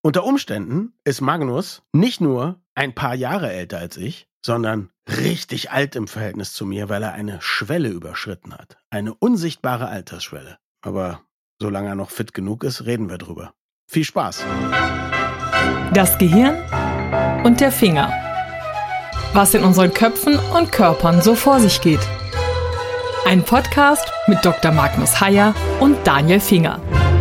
Unter Umständen ist Magnus nicht nur ein paar Jahre älter als ich, sondern richtig alt im Verhältnis zu mir, weil er eine Schwelle überschritten hat. Eine unsichtbare Altersschwelle. Aber solange er noch fit genug ist, reden wir drüber. Viel Spaß. Das Gehirn und der Finger. Was in unseren Köpfen und Körpern so vor sich geht. Ein Podcast mit Dr. Magnus Heyer und Daniel Finger.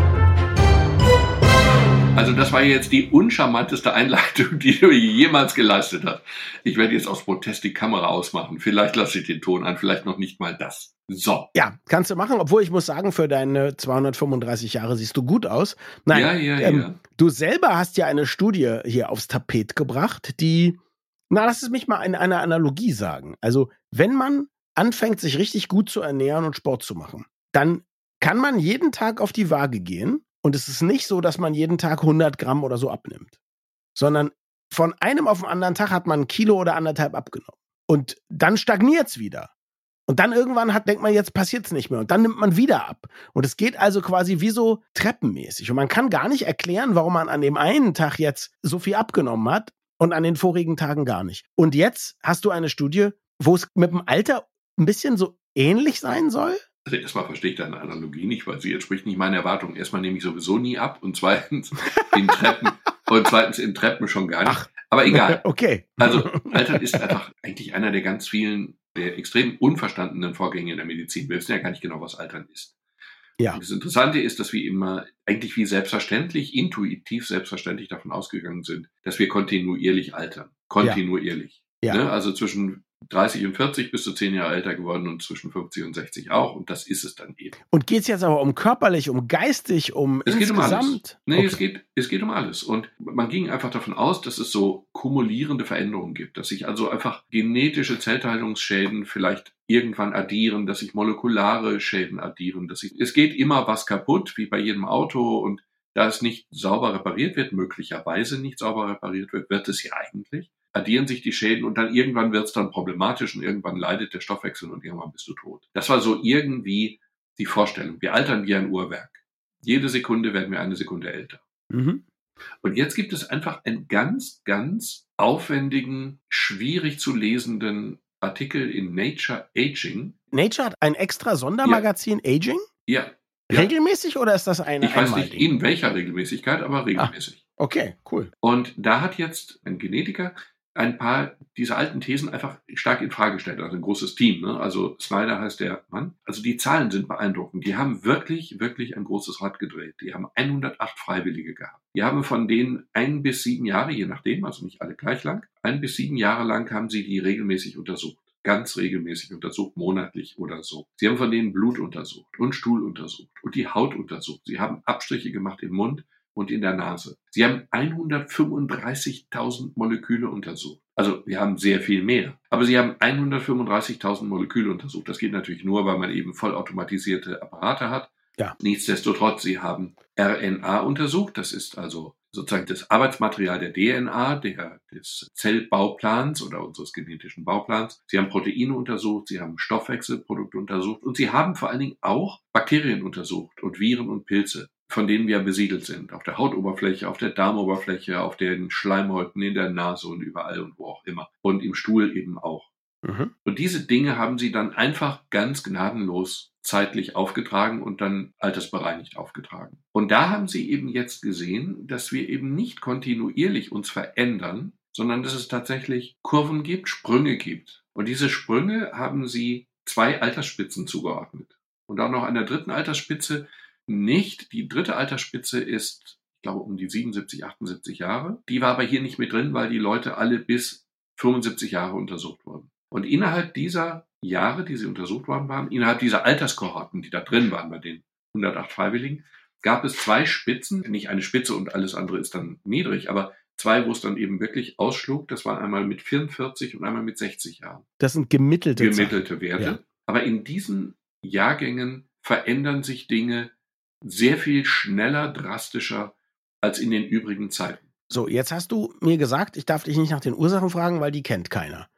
Also das war jetzt die uncharmanteste Einleitung, die du jemals geleistet hast. Ich werde jetzt aus Protest die Kamera ausmachen. Vielleicht lasse ich den Ton an, vielleicht noch nicht mal das. So. Ja, kannst du machen, obwohl ich muss sagen, für deine 235 Jahre siehst du gut aus. Nein, Ja. Du selber hast ja eine Studie hier aufs Tapet gebracht, die, lass es mich mal in einer Analogie sagen. Also wenn man anfängt, sich richtig gut zu ernähren und Sport zu machen, dann kann man jeden Tag auf die Waage gehen. Und es ist nicht so, dass man jeden Tag 100 Gramm oder so abnimmt, sondern von einem auf den anderen Tag hat man 1 Kilo oder 1,5 abgenommen. Und dann stagniert es wieder. Und dann irgendwann denkt man, jetzt passiert es nicht mehr. Und dann nimmt man wieder ab. Und es geht also quasi wie so treppenmäßig. Und man kann gar nicht erklären, warum man an dem einen Tag jetzt so viel abgenommen hat und an den vorigen Tagen gar nicht. Und jetzt hast du eine Studie, wo es mit dem Alter ein bisschen so ähnlich sein soll? Also erstmal verstehe ich deine Analogie nicht, weil sie entspricht nicht meinen Erwartungen. Erstmal nehme ich sowieso nie ab und zweitens in Treppen schon gar nicht. Ach, aber egal. Okay. Also Altern ist einfach eigentlich einer der ganz vielen, der extrem unverstandenen Vorgänge in der Medizin. Wir wissen ja gar nicht genau, was Altern ist. Ja. Und das Interessante ist, dass wir immer eigentlich wie selbstverständlich, intuitiv selbstverständlich davon ausgegangen sind, dass wir kontinuierlich altern. Kontinuierlich. Ja. Ne? Also zwischen 30 und 40 bist du 10 Jahre älter geworden und zwischen 50 und 60 auch. Und das ist es dann eben. Und geht es jetzt aber um körperlich, um geistig, um es insgesamt? Geht um alles. Nee, okay. es geht um alles. Und man ging einfach davon aus, dass es so kumulierende Veränderungen gibt. Dass sich also einfach genetische Zellteilungsschäden vielleicht irgendwann addieren, dass sich molekulare Schäden addieren. Es geht immer was kaputt, wie bei jedem Auto. Und da es nicht sauber repariert wird, möglicherweise nicht sauber repariert wird es ja eigentlich, addieren sich die Schäden und dann irgendwann wird es dann problematisch und irgendwann leidet der Stoffwechsel und irgendwann bist du tot. Das war so irgendwie die Vorstellung. Wir altern wie ein Uhrwerk. Jede Sekunde werden wir eine Sekunde älter. Mhm. Und jetzt gibt es einfach einen ganz, ganz aufwendigen, schwierig zu lesenden Artikel in Nature Aging. Nature hat ein extra Sondermagazin Aging? Ja. Regelmäßig oder ist das eine Ich weiß nicht in welcher Regelmäßigkeit, aber regelmäßig. Okay, cool. Und da hat jetzt ein Genetiker ein paar dieser alten Thesen einfach stark in Frage gestellt. Also ein großes Team, ne? Also Snyder heißt der Mann. Also die Zahlen sind beeindruckend. Die haben wirklich, wirklich ein großes Rad gedreht. Die haben 108 Freiwillige gehabt. Die haben von denen 1 bis 7 Jahre, je nachdem, also nicht alle gleich lang, 1 bis 7 Jahre lang haben sie die regelmäßig untersucht. Ganz regelmäßig untersucht, monatlich oder so. Sie haben von denen Blut untersucht und Stuhl untersucht und die Haut untersucht. Sie haben Abstriche gemacht im Mund und in der Nase. Sie haben 135.000 Moleküle untersucht. Also wir haben sehr viel mehr. Aber sie haben 135.000 Moleküle untersucht. Das geht natürlich nur, weil man eben vollautomatisierte Apparate hat. Ja. Nichtsdestotrotz, sie haben RNA untersucht. Das ist also sozusagen das Arbeitsmaterial der DNA, des Zellbauplans oder unseres genetischen Bauplans. Sie haben Proteine untersucht, sie haben Stoffwechselprodukte untersucht und sie haben vor allen Dingen auch Bakterien untersucht und Viren und Pilze, von denen wir besiedelt sind. Auf der Hautoberfläche, auf der Darmoberfläche, auf den Schleimhäuten, in der Nase und überall und wo auch immer. Und im Stuhl eben auch. Mhm. Und diese Dinge haben sie dann einfach ganz gnadenlos zeitlich aufgetragen und dann altersbereinigt aufgetragen. Und da haben sie eben jetzt gesehen, dass wir eben nicht kontinuierlich uns verändern, sondern dass es tatsächlich Kurven gibt, Sprünge gibt. Und diese Sprünge haben sie 2 Altersspitzen zugeordnet. Und auch noch einer 3. Altersspitze nicht. Die 3. Altersspitze ist, ich glaube, um die 77, 78 Jahre. Die war aber hier nicht mit drin, weil die Leute alle bis 75 Jahre untersucht wurden. Und innerhalb dieser Jahre, die sie untersucht worden waren, innerhalb dieser Alterskohorten, die da drin waren bei den 108 Freiwilligen, gab es 2 Spitzen, nicht eine Spitze und alles andere ist dann niedrig, aber 2, wo es dann eben wirklich ausschlug. Das war einmal mit 44 und einmal mit 60 Jahren. Das sind gemittelte Werte. Ja. Aber in diesen Jahrgängen verändern sich Dinge sehr viel schneller, drastischer als in den übrigen Zeiten. So, jetzt hast du mir gesagt, ich darf dich nicht nach den Ursachen fragen, weil die kennt keiner.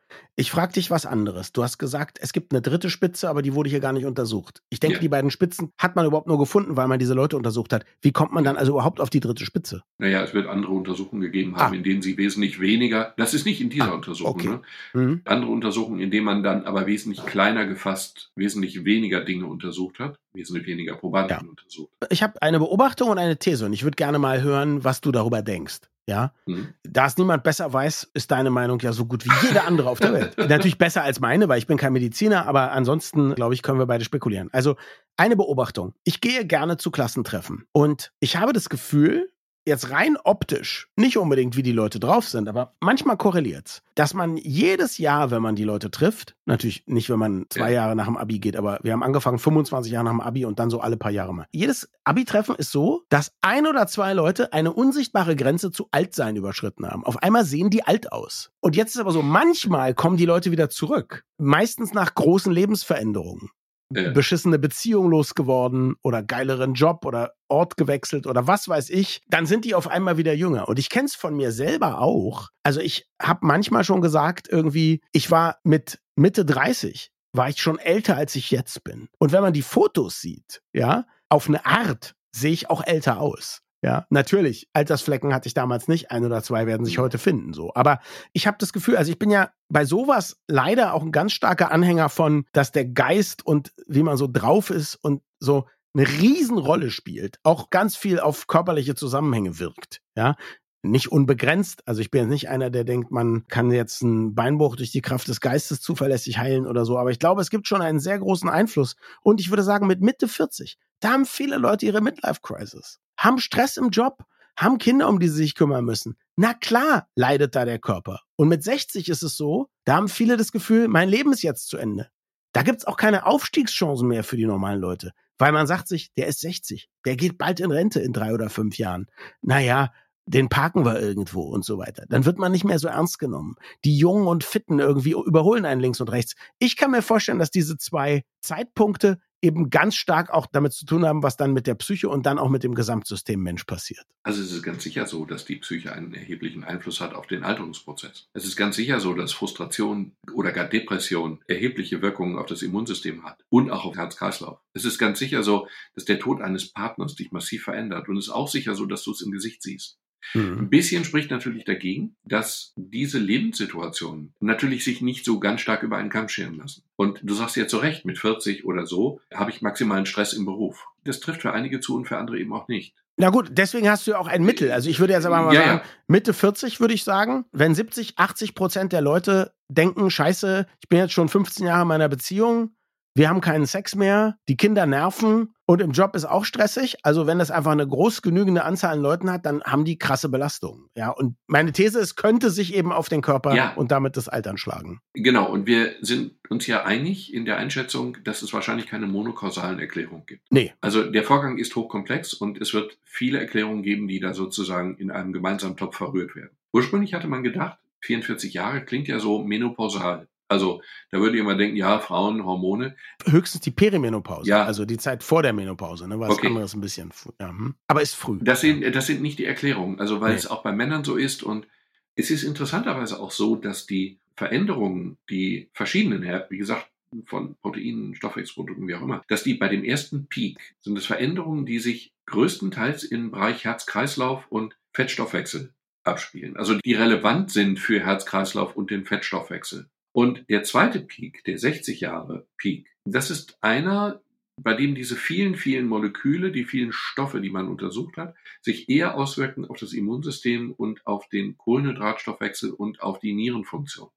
Ich frage dich was anderes. Du hast gesagt, es gibt eine dritte Spitze, aber die wurde hier gar nicht untersucht. Ich denke, die beiden Spitzen hat man überhaupt nur gefunden, weil man diese Leute untersucht hat. Wie kommt man dann also überhaupt auf die dritte Spitze? Naja, es wird andere Untersuchungen gegeben haben, in denen sie wesentlich weniger, das ist nicht in dieser Untersuchung, ne? Andere Untersuchungen, in denen man dann aber wesentlich kleiner gefasst, wesentlich weniger Dinge untersucht hat, wesentlich weniger Probanden untersucht. Ich habe eine Beobachtung und eine These und ich würde gerne mal hören, was du darüber denkst. Ja, da es niemand besser weiß, ist deine Meinung ja so gut wie jede andere auf der Welt. Natürlich besser als meine, weil ich bin kein Mediziner, aber ansonsten, glaube ich, können wir beide spekulieren. Also eine Beobachtung. Ich gehe gerne zu Klassentreffen und ich habe das Gefühl, jetzt rein optisch, nicht unbedingt wie die Leute drauf sind, aber manchmal korreliert's, dass man jedes Jahr, wenn man die Leute trifft, natürlich nicht, wenn man 2 Jahre nach dem Abi geht, aber wir haben angefangen 25 Jahre nach dem Abi und dann so alle paar Jahre mal. Jedes Abi-Treffen ist so, dass 1 oder 2 Leute eine unsichtbare Grenze zu Altsein überschritten haben. Auf einmal sehen die alt aus. Und jetzt ist aber so, manchmal kommen die Leute wieder zurück. Meistens nach großen Lebensveränderungen. Beschissene Beziehung losgeworden oder geileren Job oder Ort gewechselt oder was weiß ich, dann sind die auf einmal wieder jünger. Und ich kenne es von mir selber auch. Also ich habe manchmal schon gesagt, irgendwie, ich war mit Mitte 30, war ich schon älter, als ich jetzt bin. Und wenn man die Fotos sieht, ja, auf eine Art sehe ich auch älter aus. Ja, natürlich, Altersflecken hatte ich damals nicht, 1 oder 2 werden sich heute finden, so. Aber ich habe das Gefühl, also ich bin ja bei sowas leider auch ein ganz starker Anhänger von, dass der Geist und wie man so drauf ist und so eine Riesenrolle spielt, auch ganz viel auf körperliche Zusammenhänge wirkt, ja. Nicht unbegrenzt, also ich bin jetzt nicht einer, der denkt, man kann jetzt einen Beinbruch durch die Kraft des Geistes zuverlässig heilen oder so, aber ich glaube, es gibt schon einen sehr großen Einfluss und ich würde sagen, mit Mitte 40, da haben viele Leute ihre Midlife-Crisis, haben Stress im Job, haben Kinder, um die sie sich kümmern müssen. Na klar, leidet da der Körper. Und mit 60 ist es so, da haben viele das Gefühl, mein Leben ist jetzt zu Ende. Da gibt's auch keine Aufstiegschancen mehr für die normalen Leute, weil man sagt sich, der ist 60, der geht bald in Rente in 3 oder 5 Jahren. Naja, den parken wir irgendwo und so weiter. Dann wird man nicht mehr so ernst genommen. Die Jungen und Fitten irgendwie überholen einen links und rechts. Ich kann mir vorstellen, dass diese 2 Zeitpunkte eben ganz stark auch damit zu tun haben, was dann mit der Psyche und dann auch mit dem Gesamtsystem Mensch passiert. Also es ist ganz sicher so, dass die Psyche einen erheblichen Einfluss hat auf den Alterungsprozess. Es ist ganz sicher so, dass Frustration oder gar Depression erhebliche Wirkungen auf das Immunsystem hat und auch auf Herz-Kreislauf. Es ist ganz sicher so, dass der Tod eines Partners dich massiv verändert und es ist auch sicher so, dass du es im Gesicht siehst. Ein bisschen spricht natürlich dagegen, dass diese Lebenssituationen natürlich sich nicht so ganz stark über einen Kamm scheren lassen. Und du sagst ja zu Recht, mit 40 oder so habe ich maximalen Stress im Beruf. Das trifft für einige zu und für andere eben auch nicht. Na gut, deswegen hast du ja auch ein Mittel. Also ich würde jetzt aber mal sagen, Mitte 40 würde ich sagen, wenn 70-80% der Leute denken, scheiße, ich bin jetzt schon 15 Jahre in meiner Beziehung, wir haben keinen Sex mehr, die Kinder nerven und im Job ist auch stressig. Also wenn das einfach eine groß genügende Anzahl an Leuten hat, dann haben die krasse Belastungen. Ja, und meine These ist, könnte sich eben auf den Körper und damit das Altern schlagen. Genau, und wir sind uns ja einig in der Einschätzung, dass es wahrscheinlich keine monokausalen Erklärungen gibt. Nee. Also der Vorgang ist hochkomplex und es wird viele Erklärungen geben, die da sozusagen in einem gemeinsamen Topf verrührt werden. Ursprünglich hatte man gedacht, 44 Jahre klingt ja so menopausal. Also da würde jemand denken, ja, Frauen, Hormone. Höchstens die Perimenopause, also die Zeit vor der Menopause, ne? Was anderes ein bisschen. Aber ist früh. Das sind nicht die Erklärungen, also weil es auch bei Männern so ist. Und es ist interessanterweise auch so, dass die Veränderungen, die verschiedenen, wie gesagt, von Proteinen, Stoffwechselprodukten, wie auch immer, dass die bei dem ersten Peak sind es Veränderungen, die sich größtenteils im Bereich Herz-Kreislauf und Fettstoffwechsel abspielen. Also die relevant sind für Herz-Kreislauf und den Fettstoffwechsel. Und der zweite Peak, der 60 Jahre Peak, das ist einer, bei dem diese vielen, vielen Moleküle, die vielen Stoffe, die man untersucht hat, sich eher auswirken auf das Immunsystem und auf den Kohlenhydratstoffwechsel und auf die Nierenfunktion.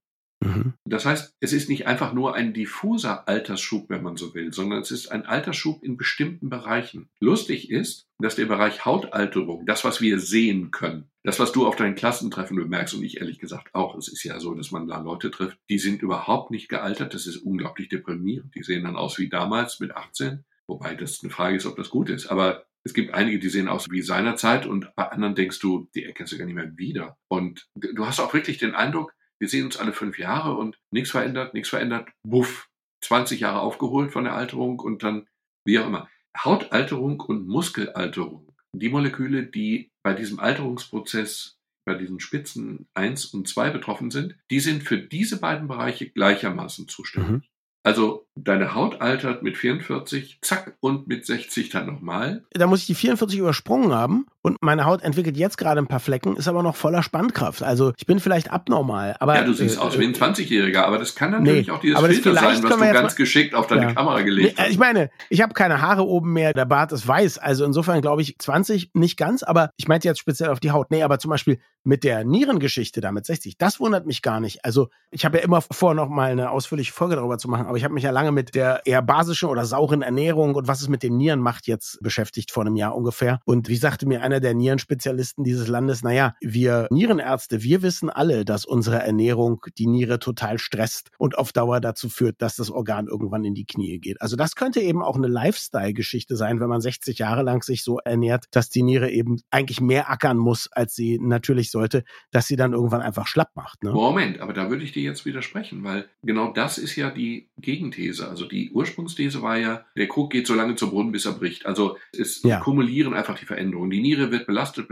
Das heißt, es ist nicht einfach nur ein diffuser Altersschub, wenn man so will, sondern es ist ein Altersschub in bestimmten Bereichen. Lustig ist, dass der Bereich Hautalterung, das, was wir sehen können, das, was du auf deinen Klassentreffen bemerkst und ich ehrlich gesagt auch, es ist ja so, dass man da Leute trifft, die sind überhaupt nicht gealtert, das ist unglaublich deprimierend. Die sehen dann aus wie damals mit 18, wobei das eine Frage ist, ob das gut ist, aber es gibt einige, die sehen aus wie seinerzeit und bei anderen denkst du, die erkennst du gar nicht mehr wieder. Und du hast auch wirklich den Eindruck, wir sehen uns alle 5 Jahre und nichts verändert, buff, 20 Jahre aufgeholt von der Alterung und dann wie auch immer. Hautalterung und Muskelalterung, die Moleküle, die bei diesem Alterungsprozess bei diesen Spitzen 1 und 2 betroffen sind, die sind für diese beiden Bereiche gleichermaßen zuständig. Also deine Haut altert mit 44, zack, und mit 60 dann nochmal. Da muss ich die 44 übersprungen haben und meine Haut entwickelt jetzt gerade ein paar Flecken, ist aber noch voller Spannkraft. Also ich bin vielleicht abnormal. Aber, ja, du siehst aus wie ein 20-Jähriger, aber das kann natürlich auch dieses Filter sein, was du ganz geschickt auf deine Kamera gelegt hast. Ich meine, ich habe keine Haare oben mehr, der Bart ist weiß. Also insofern glaube ich 20 nicht ganz, aber ich meinte jetzt speziell auf die Haut. Nee, aber zum Beispiel mit der Nierengeschichte da mit 60, das wundert mich gar nicht. Also ich habe ja immer vor, noch mal eine ausführliche Folge darüber zu machen, aber ich habe mich ja lange mit der eher basischen oder sauren Ernährung und was es mit den Nieren macht jetzt beschäftigt, vor einem Jahr ungefähr. Und wie sagte mir einer der Nierenspezialisten dieses Landes, naja, wir Nierenärzte, wir wissen alle, dass unsere Ernährung die Niere total stresst und auf Dauer dazu führt, dass das Organ irgendwann in die Knie geht. Also das könnte eben auch eine Lifestyle-Geschichte sein, wenn man 60 Jahre lang sich so ernährt, dass die Niere eben eigentlich mehr ackern muss, als sie natürlich sollte, dass sie dann irgendwann einfach schlapp macht. Ne? Moment, aber da würde ich dir jetzt widersprechen, weil genau das ist ja die Gegenthese. Also die Ursprungsthese war ja, der Krug geht so lange zum Brunnen, bis er bricht. Also es kumulieren einfach die Veränderungen. Die Niere wird belastet,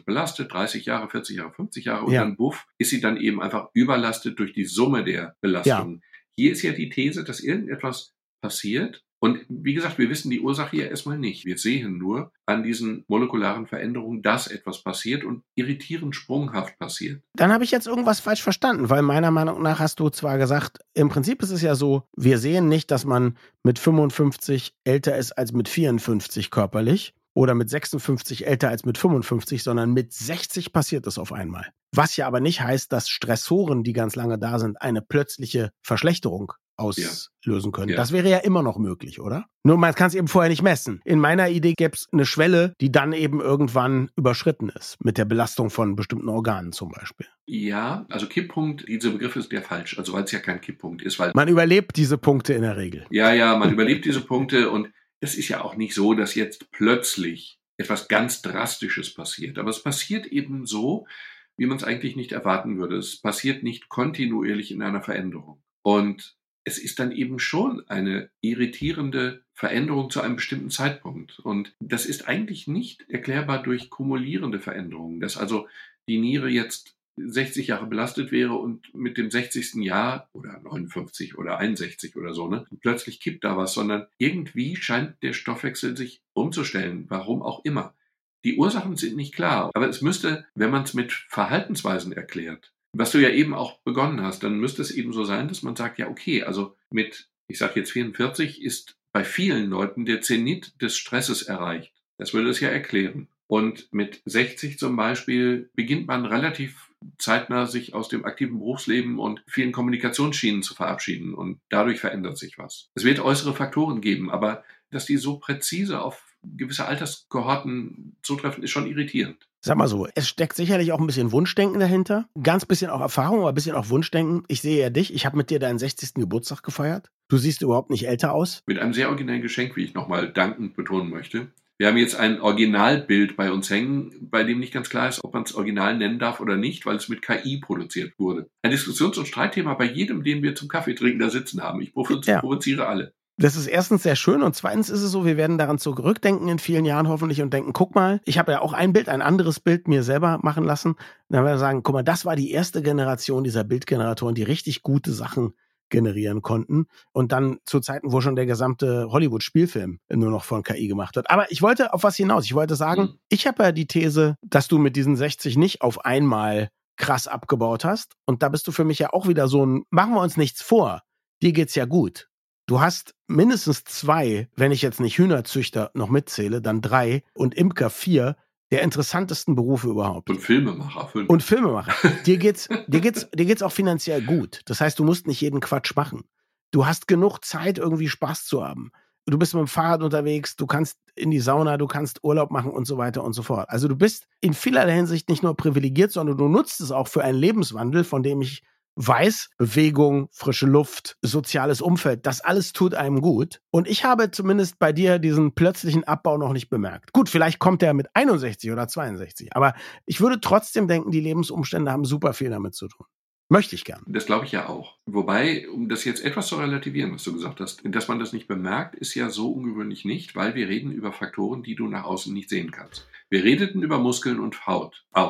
30 Jahre, 40 Jahre, 50 Jahre und dann buff, ist sie dann eben einfach überlastet durch die Summe der Belastungen. Ja. Hier ist ja die These, dass irgendetwas passiert. Und wie gesagt, wir wissen die Ursache ja erstmal nicht. Wir sehen nur an diesen molekularen Veränderungen, dass etwas passiert und irritierend sprunghaft passiert. Dann habe ich jetzt irgendwas falsch verstanden, weil meiner Meinung nach hast du zwar gesagt, im Prinzip ist es ja so, wir sehen nicht, dass man mit 55 älter ist als mit 54 körperlich oder mit 56 älter als mit 55, sondern mit 60 passiert es auf einmal. Was ja aber nicht heißt, dass Stressoren, die ganz lange da sind, eine plötzliche Verschlechterung auslösen können. Ja. Das wäre ja immer noch möglich, oder? Nur man kann es eben vorher nicht messen. In meiner Idee gäbe es eine Schwelle, die dann eben irgendwann überschritten ist, mit der Belastung von bestimmten Organen zum Beispiel. Ja, also Kipppunkt, dieser Begriff ist ja falsch, also weil es ja kein Kipppunkt ist. Weil man überlebt diese Punkte in der Regel. Ja, man überlebt diese Punkte und es ist ja auch nicht so, dass jetzt plötzlich etwas ganz Drastisches passiert. Aber es passiert eben so, wie man es eigentlich nicht erwarten würde. Es passiert nicht kontinuierlich in einer Veränderung. Und es ist dann eben schon eine irritierende Veränderung zu einem bestimmten Zeitpunkt. Und das ist eigentlich nicht erklärbar durch kumulierende Veränderungen, dass also die Niere jetzt 60 Jahre belastet wäre und mit dem 60. Jahr oder 59 oder 61 oder so, plötzlich kippt da was, sondern irgendwie scheint der Stoffwechsel sich umzustellen, warum auch immer. Die Ursachen sind nicht klar, aber es müsste, wenn man es mit Verhaltensweisen erklärt, was du ja eben auch begonnen hast, dann müsste es eben so sein, dass man sagt, ja okay, also mit, ich sage jetzt 44, ist bei vielen Leuten der Zenit des Stresses erreicht. Das würde es ja erklären. Und mit 60 zum Beispiel beginnt man relativ zeitnah sich aus dem aktiven Berufsleben und vielen Kommunikationsschienen zu verabschieden und dadurch verändert sich was. Es wird äußere Faktoren geben, aber dass die so präzise auf gewisse Alterskohorten zutreffen, ist schon irritierend. Sag mal so, es steckt sicherlich auch ein bisschen Wunschdenken dahinter, ganz bisschen auch Erfahrung, aber ein bisschen auch Wunschdenken. Ich sehe ja dich, ich habe mit dir deinen 60. Geburtstag gefeiert. Du siehst überhaupt nicht älter aus. Mit einem sehr originellen Geschenk, wie ich nochmal dankend betonen möchte. Wir haben jetzt ein Originalbild bei uns hängen, bei dem nicht ganz klar ist, ob man es Original nennen darf oder nicht, weil es mit KI produziert wurde. Ein Diskussions- und Streitthema bei jedem, den wir zum Kaffee trinken da sitzen haben. Ich provoziere alle. Das ist erstens sehr schön und zweitens ist es so, wir werden daran zurückdenken in vielen Jahren hoffentlich und denken, guck mal, ich habe ja auch ein anderes Bild mir selber machen lassen. Dann werden wir sagen, guck mal, das war die erste Generation dieser Bildgeneratoren, die richtig gute Sachen generieren konnten und dann zu Zeiten, wo schon der gesamte Hollywood-Spielfilm nur noch von KI gemacht wird. Aber ich wollte auf was hinaus. Ich wollte sagen, ich habe ja die These, dass du mit diesen 60 nicht auf einmal krass abgebaut hast und da bist du für mich ja auch wieder so ein, machen wir uns nichts vor, dir geht's ja gut. Du hast mindestens 2, wenn ich jetzt nicht Hühnerzüchter noch mitzähle, dann 3 und Imker 4 der interessantesten Berufe überhaupt. Und Filmemacher 5. Und Filmemacher. Dir geht's auch finanziell gut. Das heißt, du musst nicht jeden Quatsch machen. Du hast genug Zeit, irgendwie Spaß zu haben. Du bist mit dem Fahrrad unterwegs, du kannst in die Sauna, du kannst Urlaub machen und so weiter und so fort. Also du bist in vielerlei Hinsicht nicht nur privilegiert, sondern du nutzt es auch für einen Lebenswandel, von dem ich weiß, Bewegung, frische Luft, soziales Umfeld, das alles tut einem gut. Und ich habe zumindest bei dir diesen plötzlichen Abbau noch nicht bemerkt. Gut, vielleicht kommt er mit 61 oder 62, aber ich würde trotzdem denken, die Lebensumstände haben super viel damit zu tun. Möchte ich gern. Das glaube ich ja auch. Wobei, um das jetzt etwas zu relativieren, was du gesagt hast, dass man das nicht bemerkt, ist ja so ungewöhnlich nicht, weil wir reden über Faktoren, die du nach außen nicht sehen kannst. Wir redeten über Muskeln und Haut auch.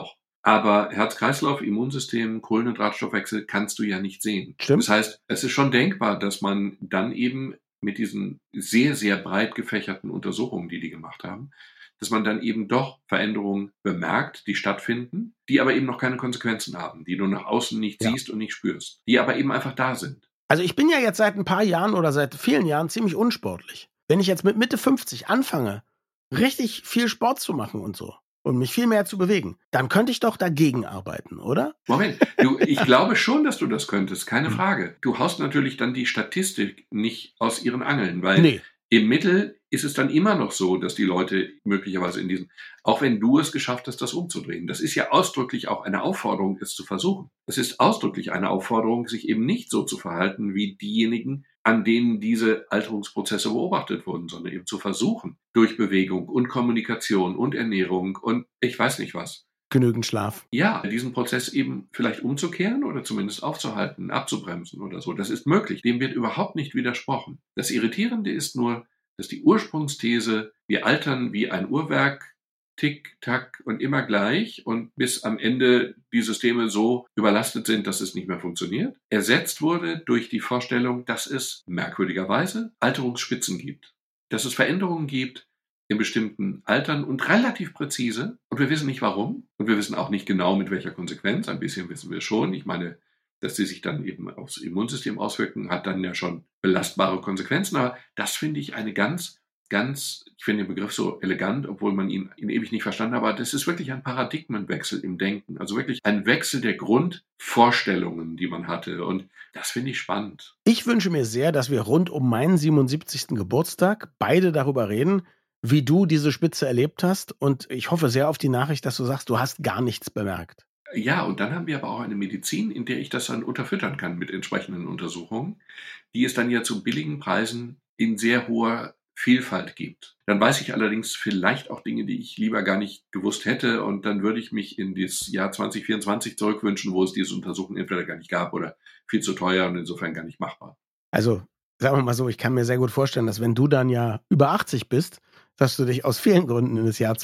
Aber Herz-Kreislauf, Immunsystem, Kohlenhydratstoffwechsel kannst du ja nicht sehen. Stimmt. Das heißt, es ist schon denkbar, dass man dann eben mit diesen sehr, sehr breit gefächerten Untersuchungen, die gemacht haben, dass man dann eben doch Veränderungen bemerkt, die stattfinden, die aber eben noch keine Konsequenzen haben, die du nach außen nicht siehst und nicht spürst, die aber eben einfach da sind. Also ich bin ja jetzt seit ein paar Jahren oder seit vielen Jahren ziemlich unsportlich. Wenn ich jetzt mit Mitte 50 anfange, richtig viel Sport zu machen und so und mich viel mehr zu bewegen, dann könnte ich doch dagegen arbeiten, oder? Moment, ich glaube schon, dass du das könntest, keine Frage. Du haust natürlich dann die Statistik nicht aus ihren Angeln, weil im Mittel ist es dann immer noch so, dass die Leute möglicherweise in diesen, auch wenn du es geschafft hast, das umzudrehen. Das ist ja ausdrücklich auch eine Aufforderung, es zu versuchen. Es ist ausdrücklich eine Aufforderung, sich eben nicht so zu verhalten wie diejenigen, an denen diese Alterungsprozesse beobachtet wurden, sondern eben zu versuchen, durch Bewegung und Kommunikation und Ernährung und ich weiß nicht was. Genügend Schlaf. Ja, diesen Prozess eben vielleicht umzukehren oder zumindest aufzuhalten, abzubremsen oder so. Das ist möglich. Dem wird überhaupt nicht widersprochen. Das Irritierende ist nur, dass die Ursprungsthese, wir altern wie ein Uhrwerk, tick, tack und immer gleich und bis am Ende die Systeme so überlastet sind, dass es nicht mehr funktioniert, ersetzt wurde durch die Vorstellung, dass es merkwürdigerweise Alterungsspitzen gibt. Dass es Veränderungen gibt in bestimmten Altern und relativ präzise. Und wir wissen nicht warum. Und wir wissen auch nicht genau mit welcher Konsequenz. Ein bisschen wissen wir schon. Ich meine, dass sie sich dann eben aufs Immunsystem auswirken, hat dann ja schon belastbare Konsequenzen. Aber das finde ich eine ganz, ich finde den Begriff so elegant, obwohl man ihn ewig nicht verstanden hat. Aber das ist wirklich ein Paradigmenwechsel im Denken. Also wirklich ein Wechsel der Grundvorstellungen, die man hatte. Und das finde ich spannend. Ich wünsche mir sehr, dass wir rund um meinen 77. Geburtstag beide darüber reden, wie du diese Spitze erlebt hast. Und ich hoffe sehr auf die Nachricht, dass du sagst, du hast gar nichts bemerkt. Ja, und dann haben wir aber auch eine Medizin, in der ich das dann unterfüttern kann mit entsprechenden Untersuchungen, die es dann ja zu billigen Preisen in sehr hoher Vielfalt gibt. Dann weiß ich allerdings vielleicht auch Dinge, die ich lieber gar nicht gewusst hätte. Und dann würde ich mich in das Jahr 2024 zurückwünschen, wo es diese Untersuchungen entweder gar nicht gab oder viel zu teuer und insofern gar nicht machbar. Also, sagen wir mal so, ich kann mir sehr gut vorstellen, dass wenn du dann ja über 80 bist, dass du dich aus vielen Gründen in das Jahr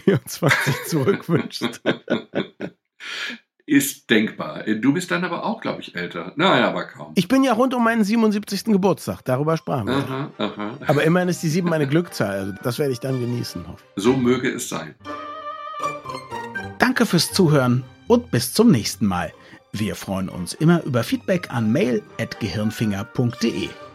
2024 zurückwünschst. Ist denkbar. Du bist dann aber auch, glaube ich, älter. Nein, aber kaum. Ich bin ja rund um meinen 77. Geburtstag, darüber sprachen wir. Aha. Aber immerhin ist die 7 eine Glückzahl, also das werde ich dann genießen. So möge es sein. Danke fürs Zuhören und bis zum nächsten Mal. Wir freuen uns immer über Feedback an mail@gehirnfinger.de.